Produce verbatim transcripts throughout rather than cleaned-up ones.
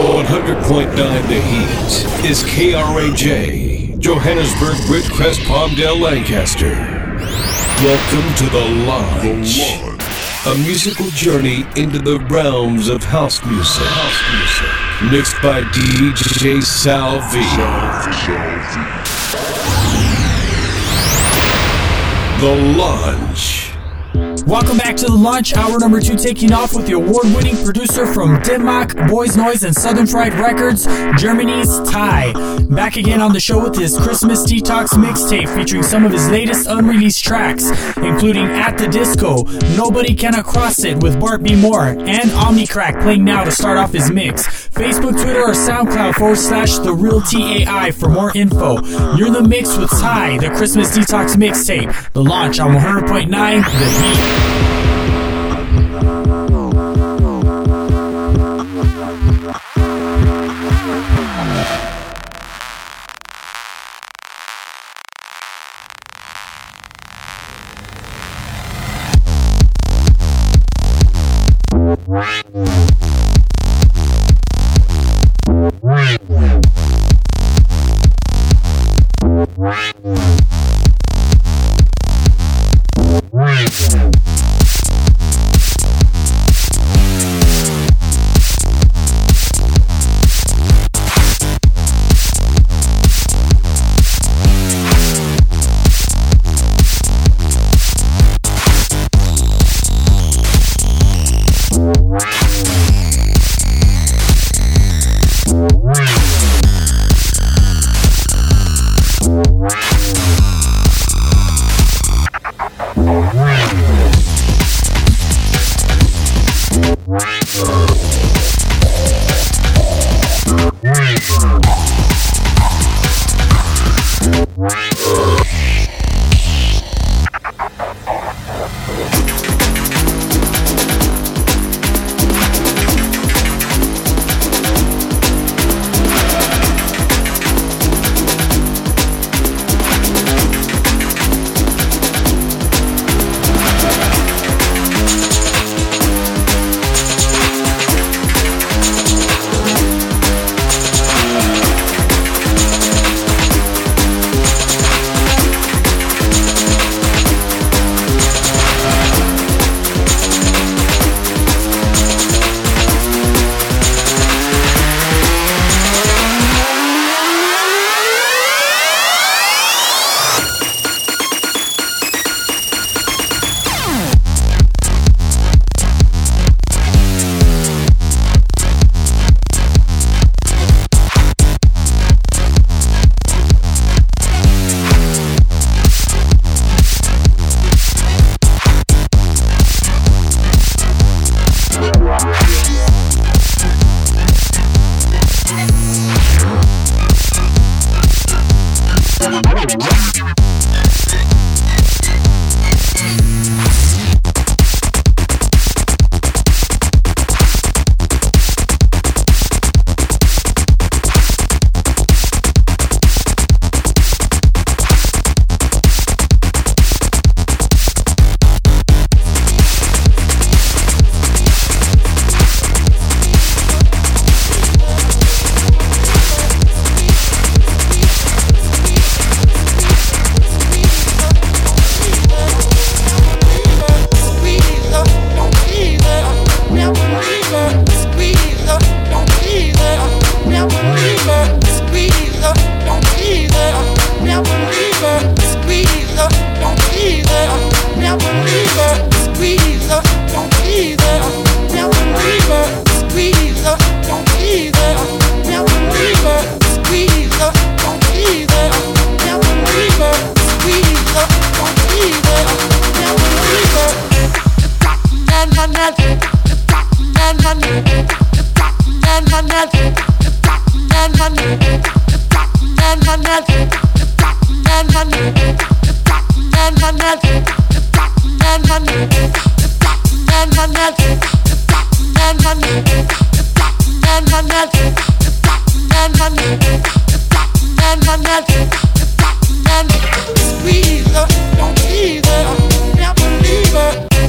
one hundred point nine The Heat is K R A J, Johannesburg, Ridgecrest, Palmdale, Lancaster. Welcome to The Lodge, a musical journey into the realms of house music. House music. Mixed by D J Sal V. The Lodge. Welcome back to The Launch, hour number two, taking off with the award-winning producer from Denmark, Boys Noise, and Southern Fried Records, Germany's Ty. Back again on the show with his Christmas Detox mixtape featuring some of his latest unreleased tracks, including At the Disco, Nobody Can Cross It with Bart B. Moore, and Omnicrack playing now to start off his mix. Facebook, Twitter, or SoundCloud forward slash The Real T A I for more info. You're in the mix with Ty, the Christmas Detox mixtape. The Launch on one hundred point nine The Heat.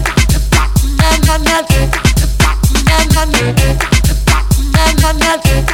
Man,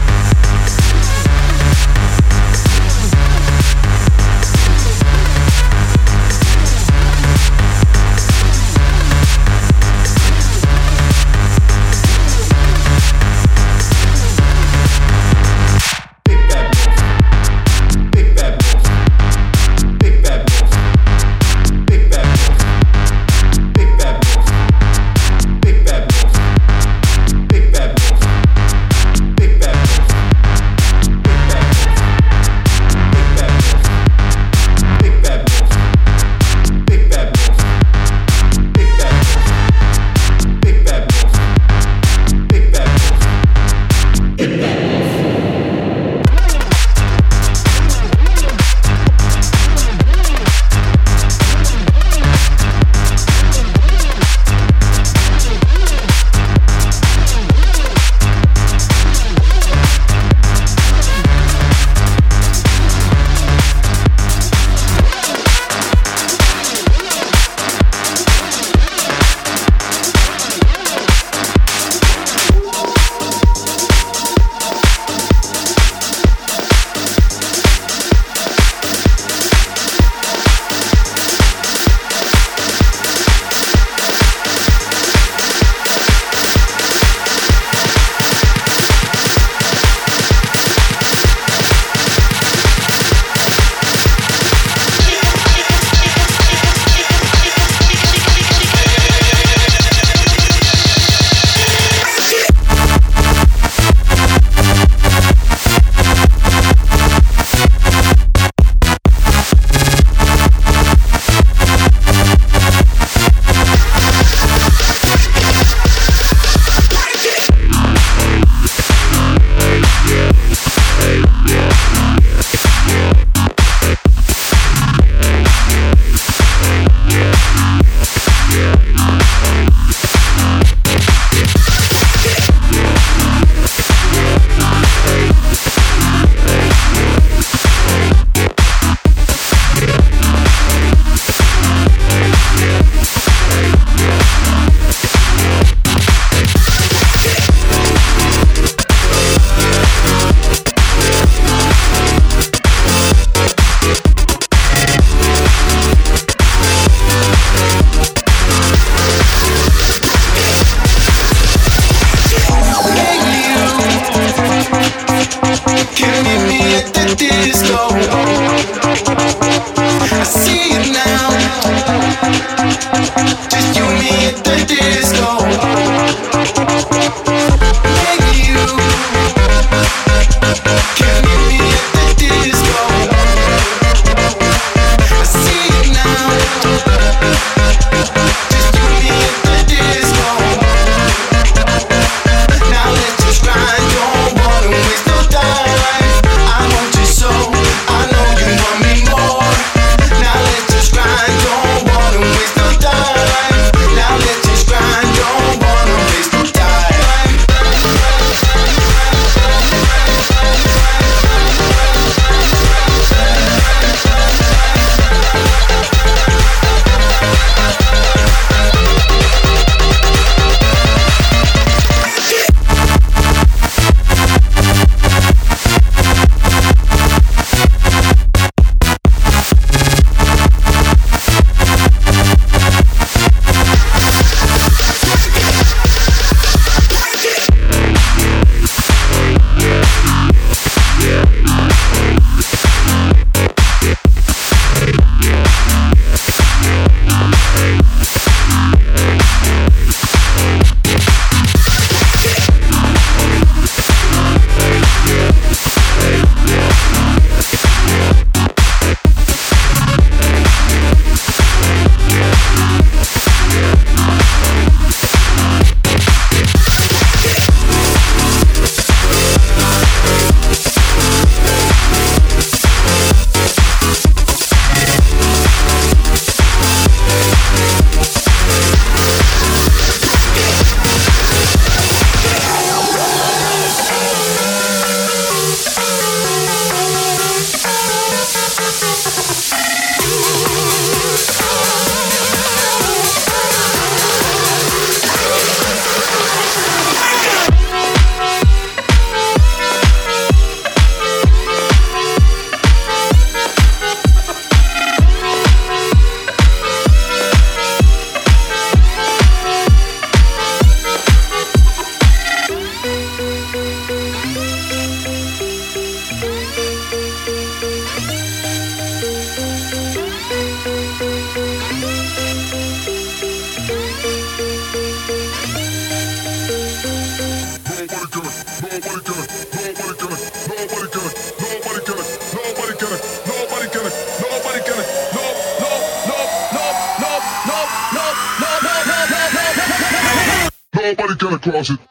Nobody gonna cross it.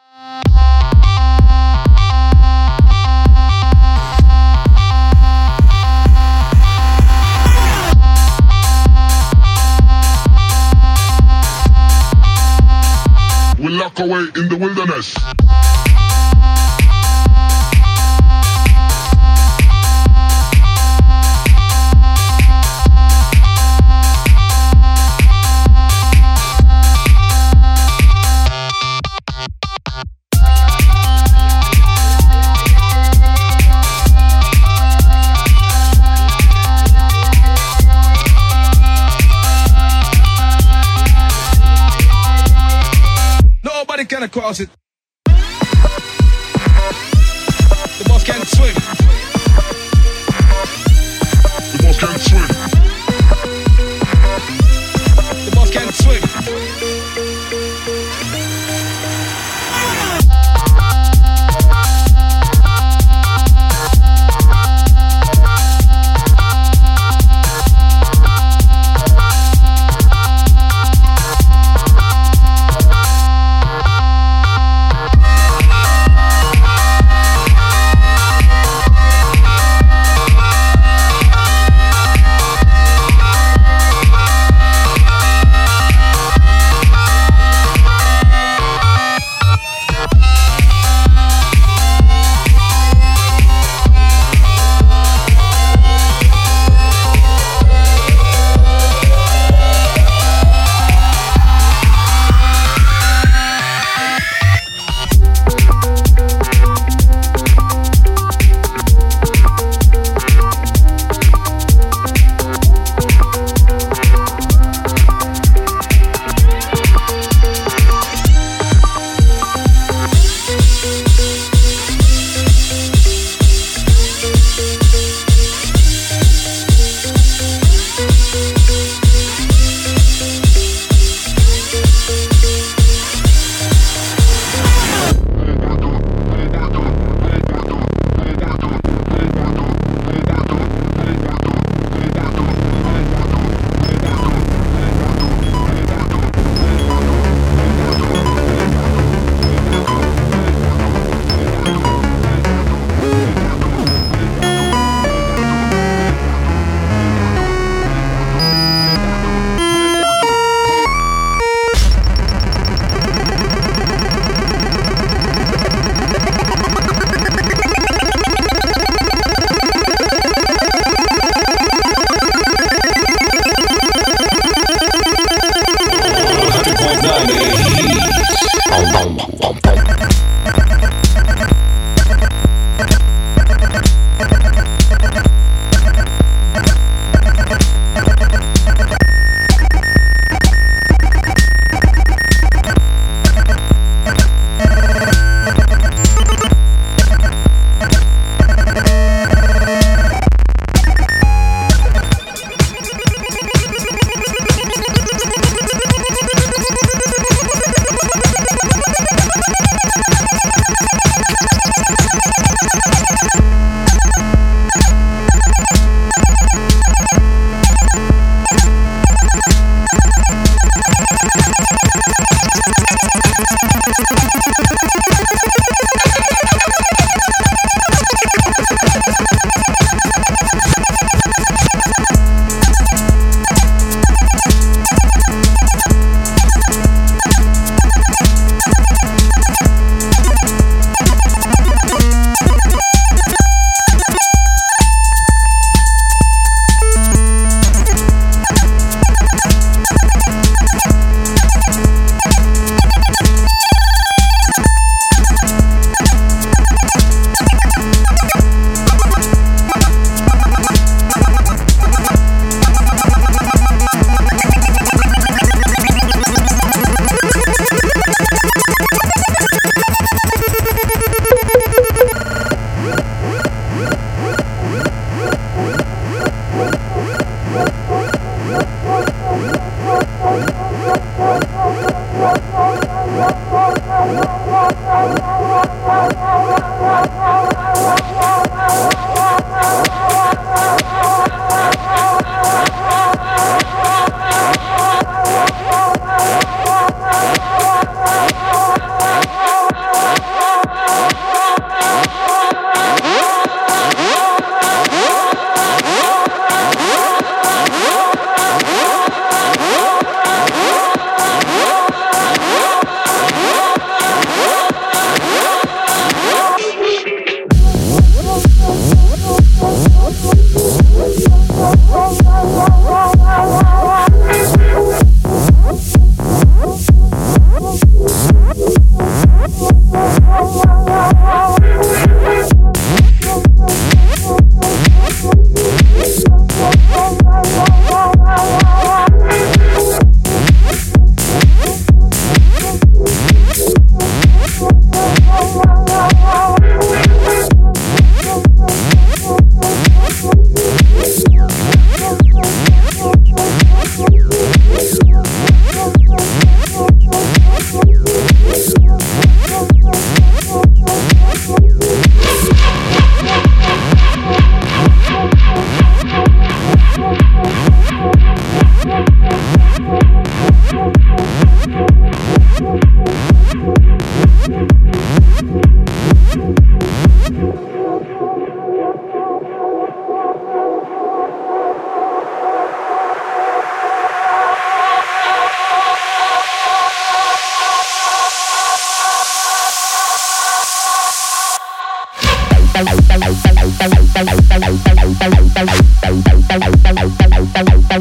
We lock away in the wilderness. Can across it. The boss can't swim. The boss can't swim. The boss can't swim.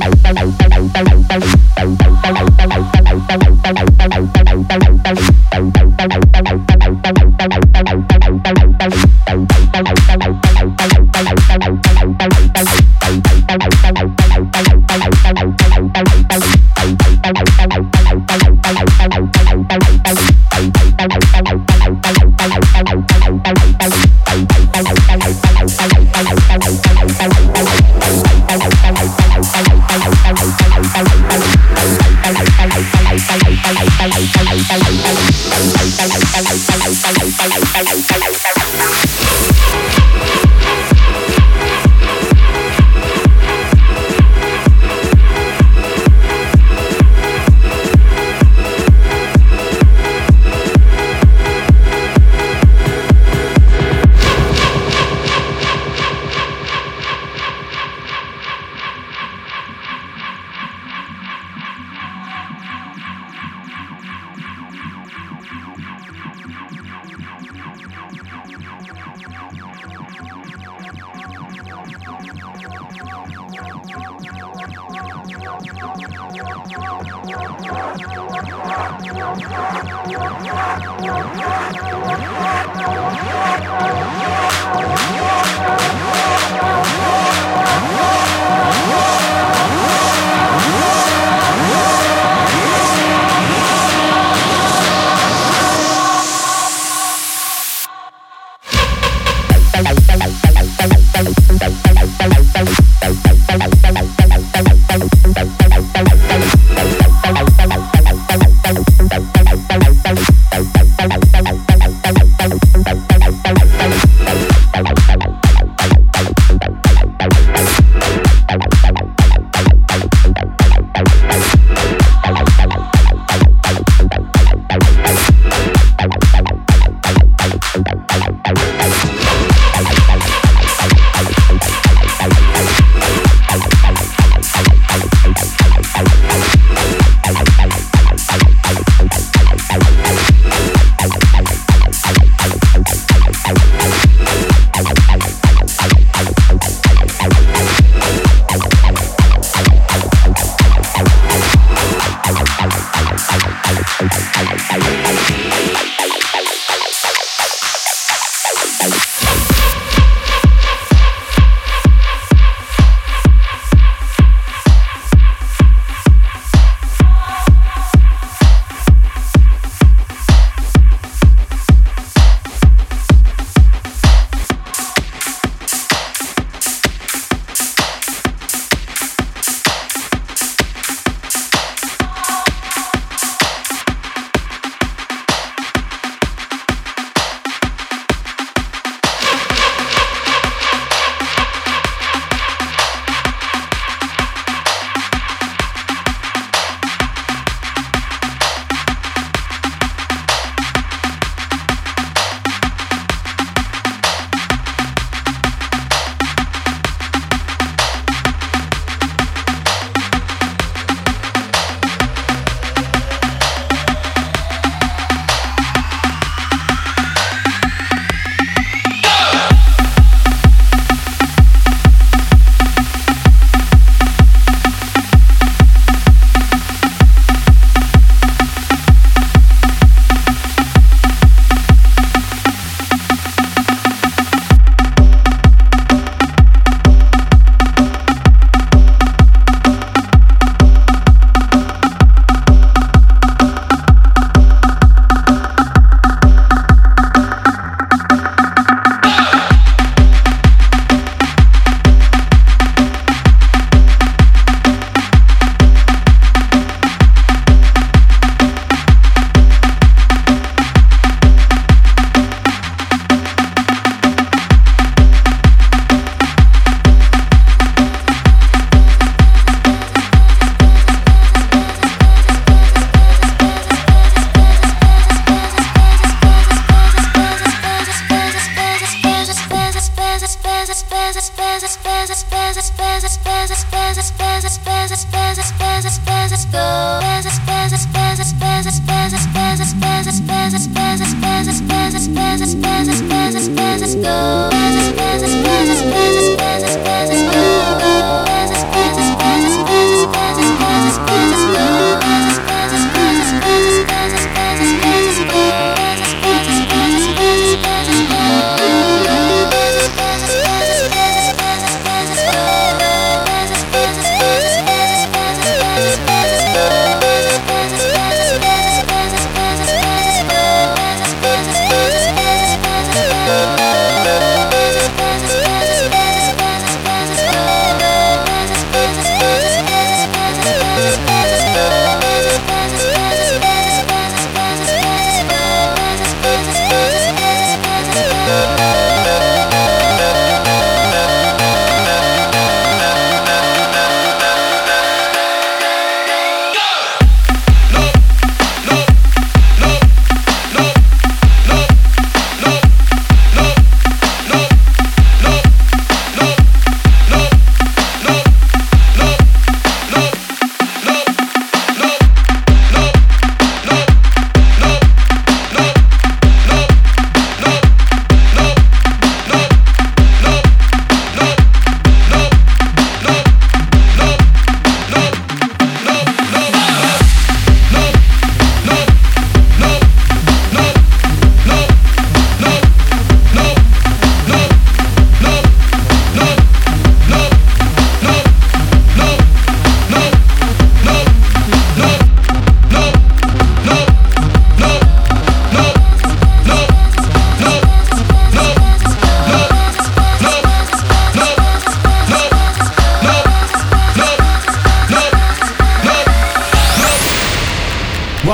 Bye.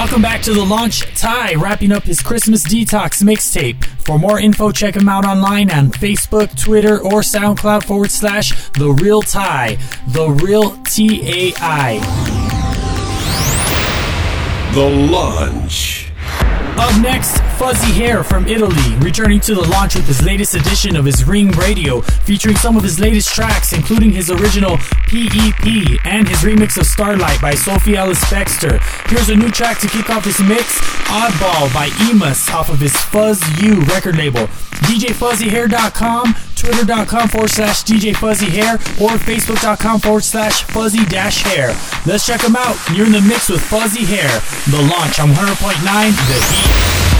Welcome back to The Launch. Ty wrapping up his Christmas Detox mixtape. For more info, check him out online on Facebook, Twitter, or SoundCloud forward slash The Real Ty. The Real T A I. The Launch. Up next, Fuzzy Hair from Italy, returning to The Launch with his latest edition of his Ring Radio, featuring some of his latest tracks, including his original P E P and his remix of Starlight by Sophie Ellis-Bextor. Here's a new track to kick off this mix, Oddball by Emus off of his Fuzz U record label. D J Fuzzy Hair dot com, Twitter.com forward slash DJ Fuzzy Hair, or Facebook.com forward slash Fuzzy dash Hair. Let's check them out. You're in the mix with Fuzzy Hair. The Launch on one hundred point nine, The Heat.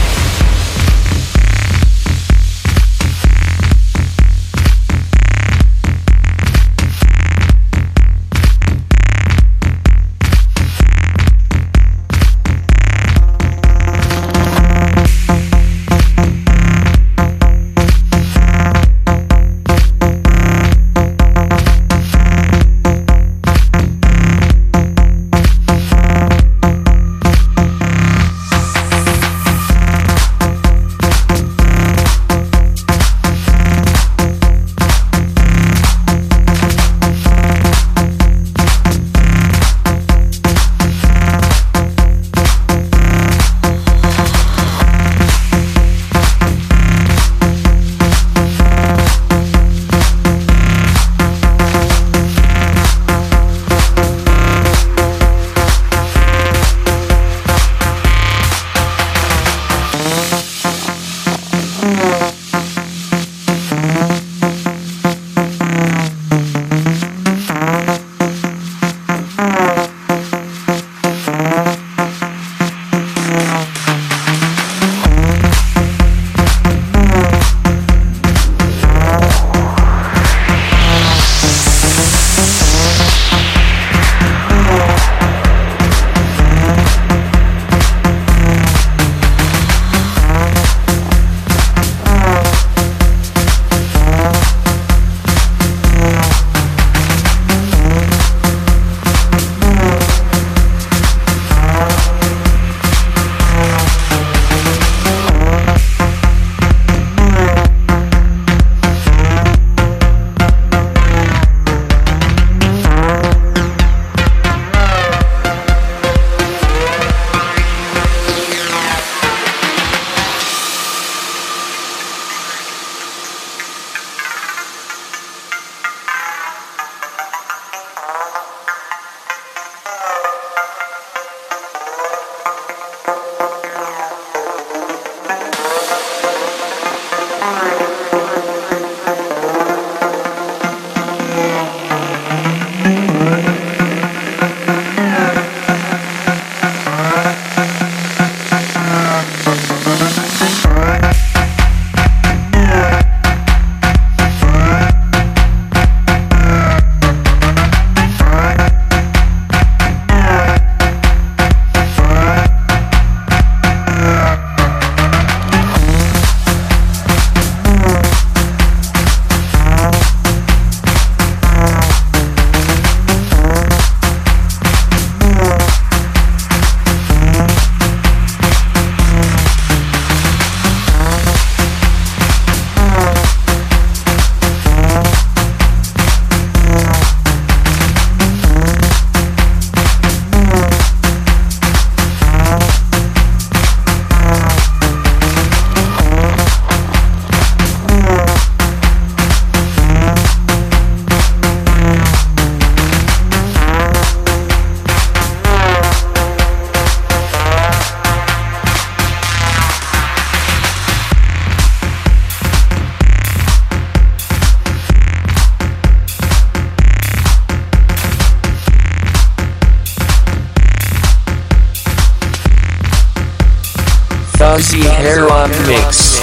Fuzzy Hair on Mix.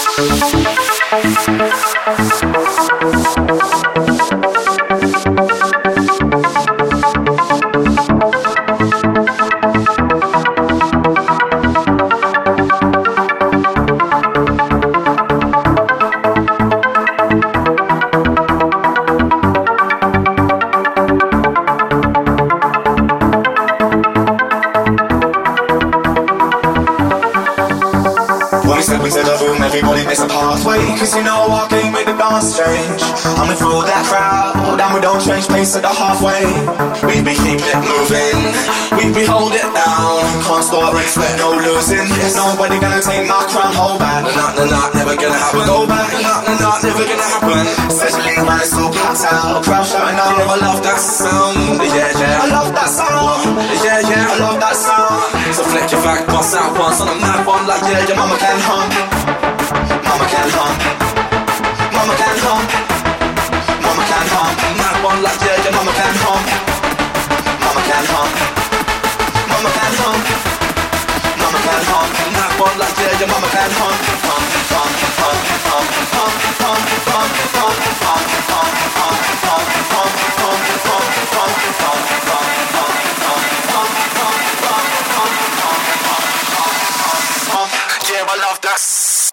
Everybody miss a pathway, cause you know our game made the dance change. And we through that crowd, and we don't change pace at the halfway. We be keeping it moving, we be hold it down. Can't start race, let no losing. There's nobody gonna take my crown, hold back. Nah, nah, nah, never gonna happen. Go back, nah, nah, nah, never gonna happen. Especially when it's all packed out, crowd shouting out. Yeah, I love that sound, yeah, yeah. I love that sound, yeah, yeah. I love that sound. So flick your back, bust out once on a mad one, like yeah, your mama can hum. Mama can hum, mama can hum, mama can hum. Mad one like yeah, your mama can hum, mama can hum, mama can hum, mama can hum. Mad one like yeah, your mama can hum, hum, hum, hum, hum, hum, hum, hum, hum, hum, hum, hum, hum, hum, hum, hum, hum, hum, yeah, I love that.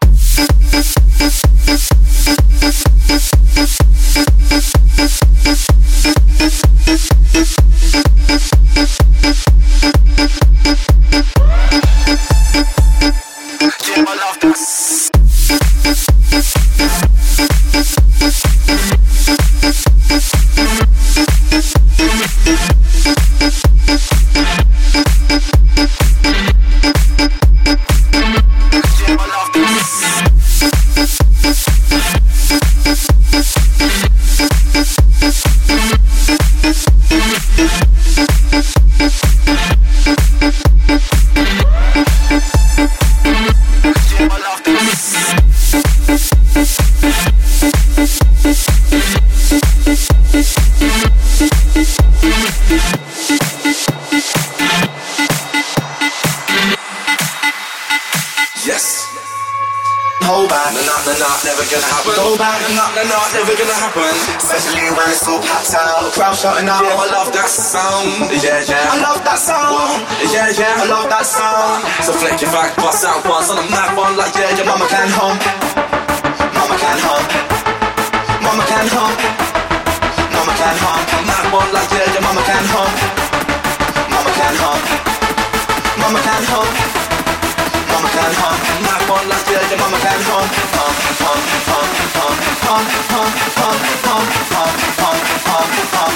Shouting out, yeah, I love that sound, yeah, yeah. I love that sound, yeah, yeah. I love that sound. So flick your back, bust out once on a mad one, like yeah, your mama can hum, mama can hum, mama can hum, mama can hum. Mad one like yeah, your mama can hum, mama can hum, mama can hum, mama can hum. Mad one like yeah, your mama can hum, hum, hum, hum, hum, hum, hum, hum, hum, hum, hum, hum,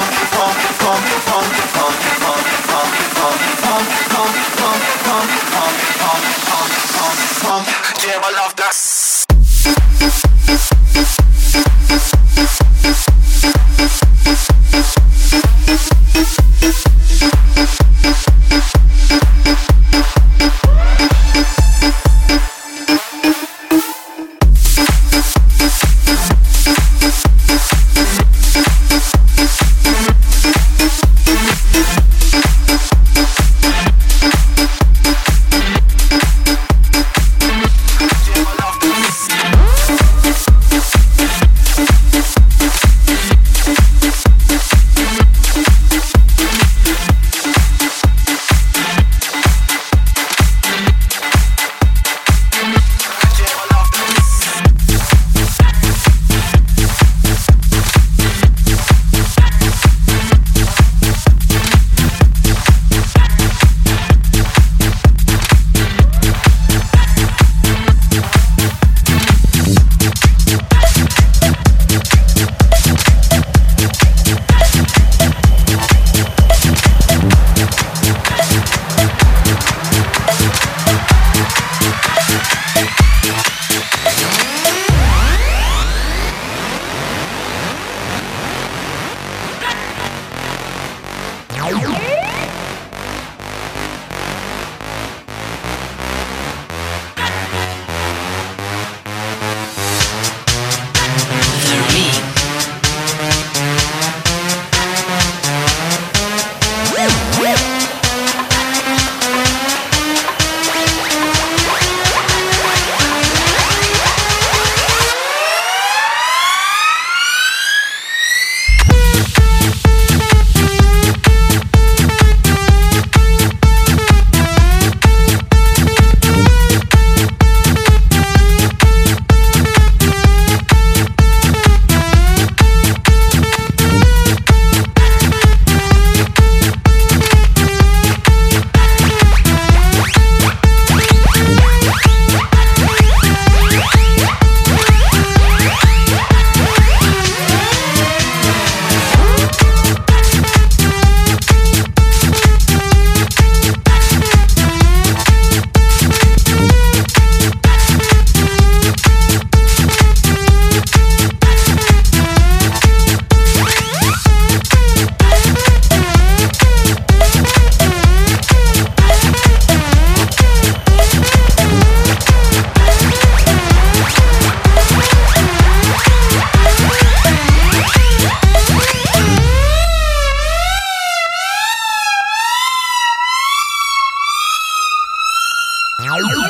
hum. Yeah, I love that. I love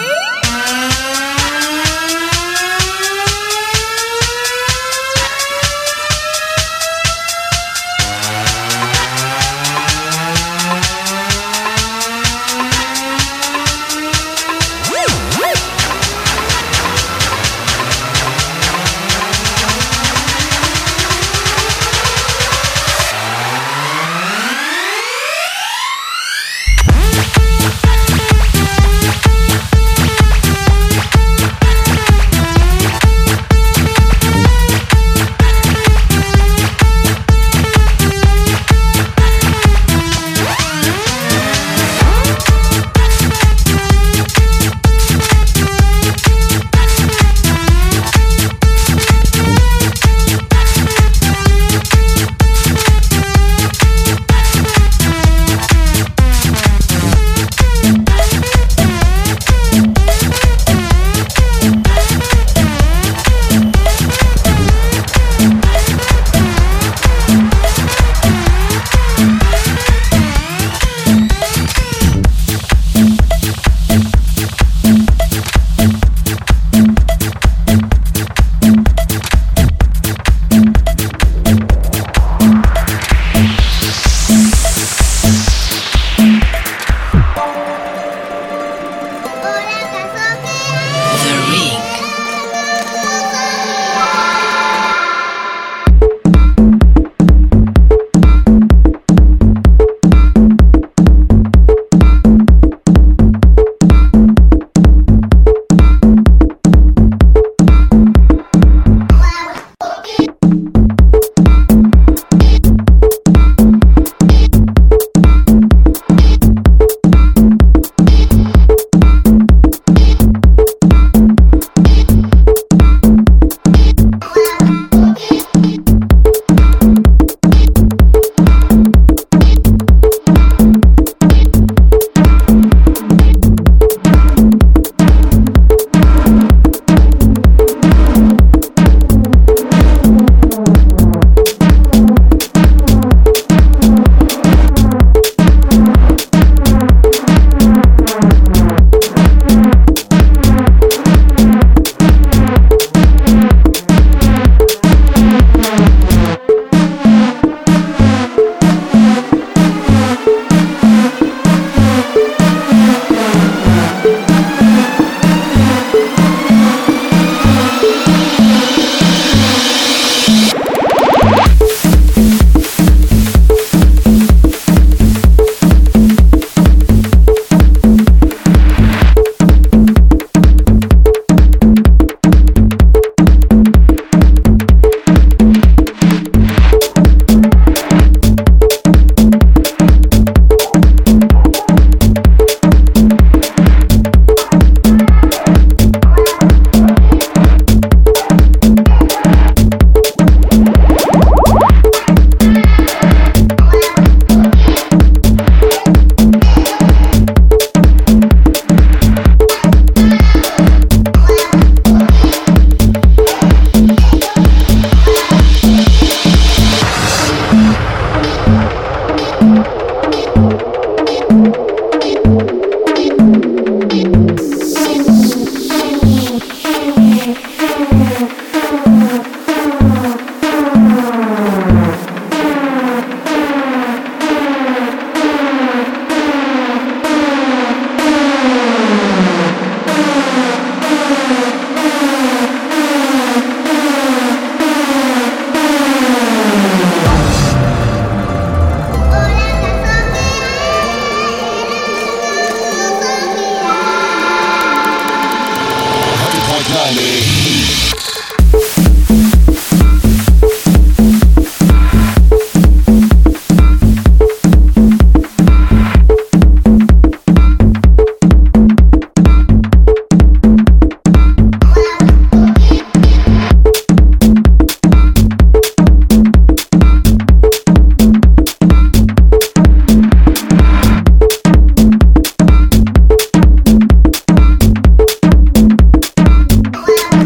Wow.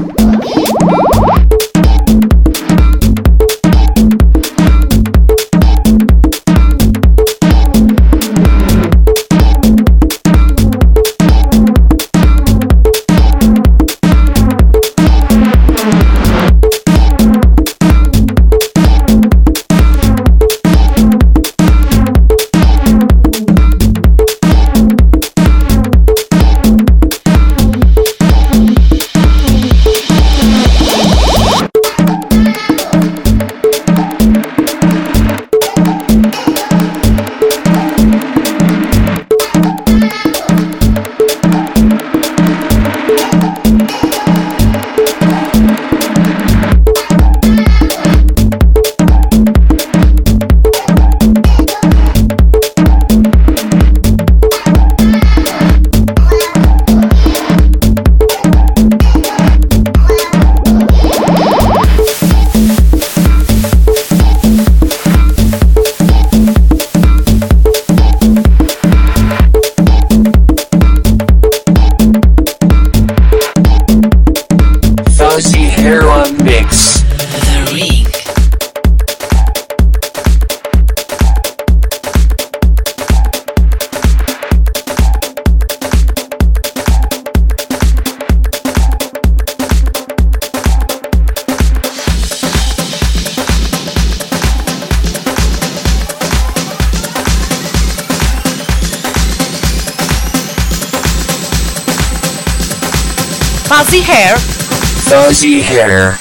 Fuzzy hair. Fuzzy hair.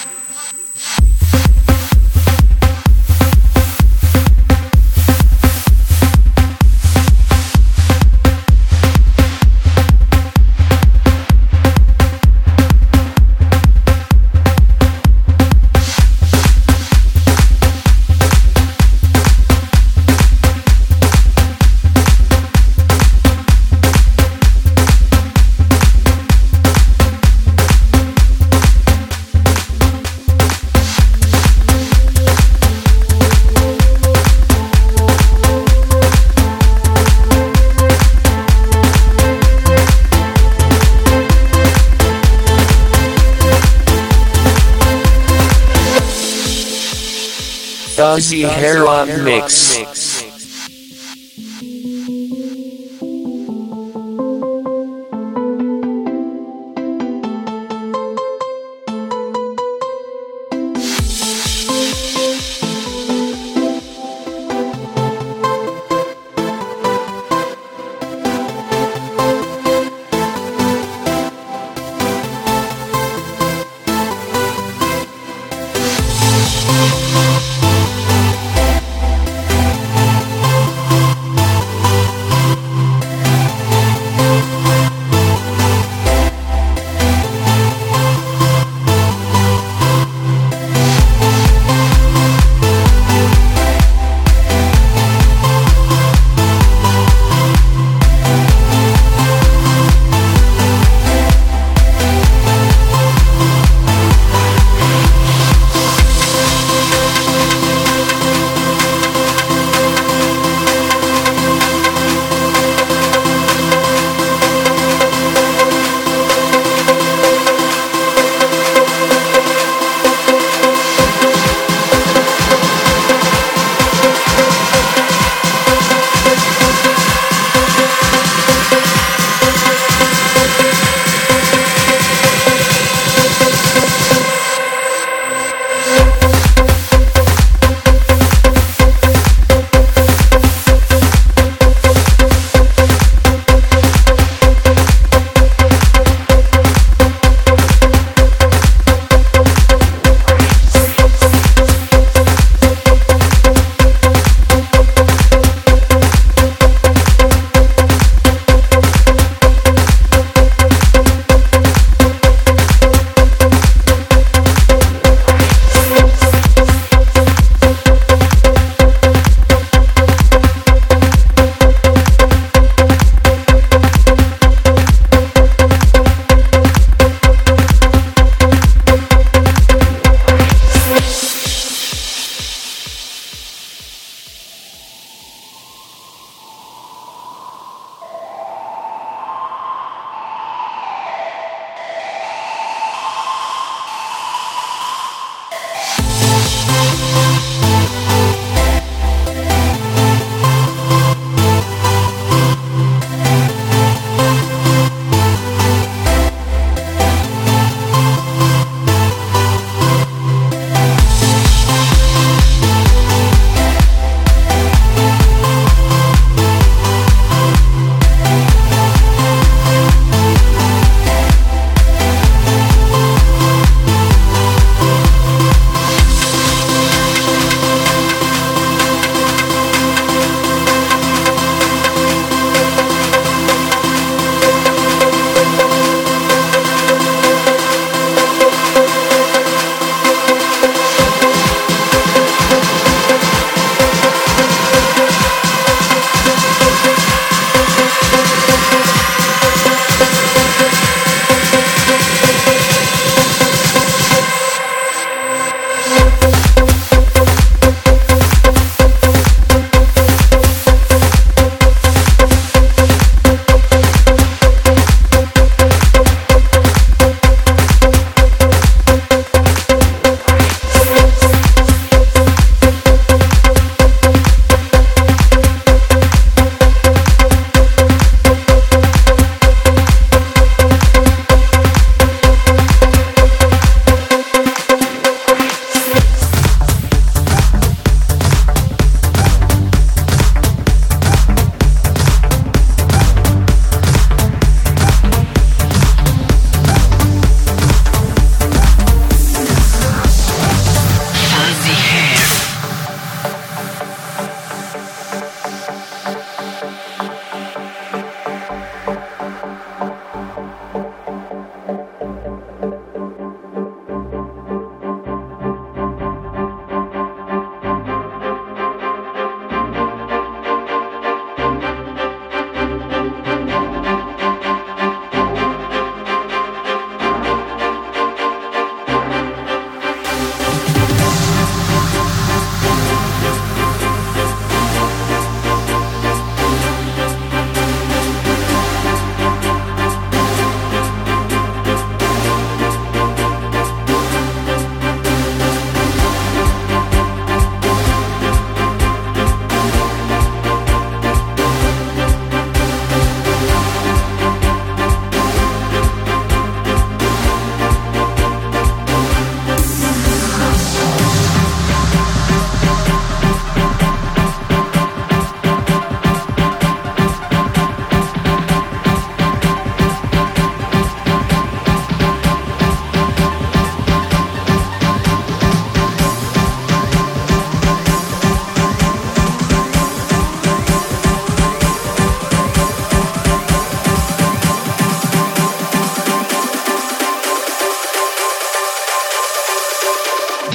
Fuzzy hair on mix.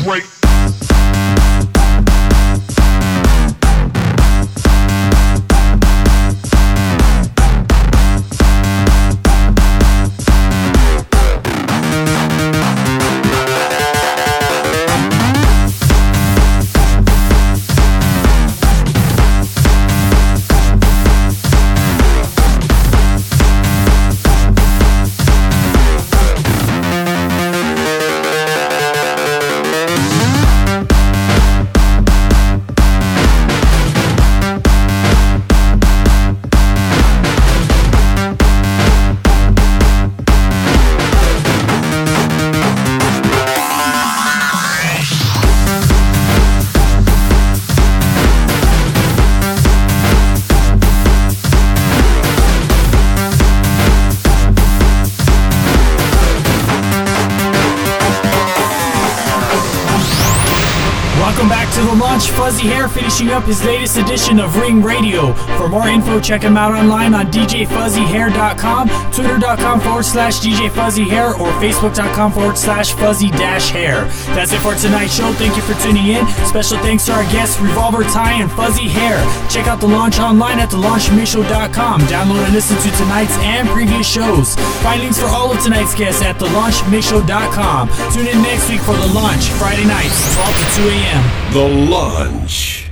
break. Fuzzy Hair finishing up his latest edition of Ring Radio. For more info, check him out online on d j fuzzy hair dot com, twitter.com forward slash djfuzzyhair, or facebook.com forward slash fuzzy dash hair. That's it for tonight's show. Thank you for tuning in. Special thanks to our guests, Revolver Ty and Fuzzy Hair. Check out The Launch online at the launch mix show dot com. Download and listen to tonight's and previous shows. Find links for all of tonight's guests at the launch mix show dot com. Tune in next week for The Launch, Friday nights, twelve to two a.m. The Launch.